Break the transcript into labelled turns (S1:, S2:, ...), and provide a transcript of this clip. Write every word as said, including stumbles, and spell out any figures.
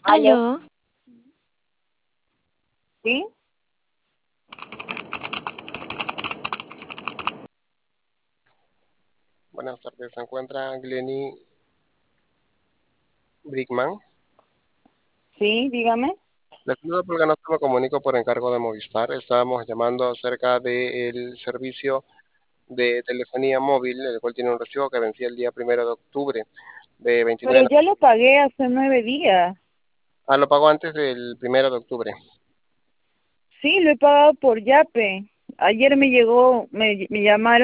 S1: Aló,
S2: Aló,
S1: ¿sí?
S3: Buenas tardes, se encuentra Glenny Brickman.
S1: Sí, dígame.
S3: Les saludo porque no me comunico por encargo de Movistar. Estábamos llamando acerca del servicio de telefonía móvil, el cual tiene un recibo que vencía el día primero de octubre de
S1: Pero
S3: veintinueve.
S1: ya lo pagué hace nueve días.
S3: Ah, lo pagó antes del primero de octubre.
S1: Sí, lo he pagado por Yape. Ayer me llegó, me, me llamaron.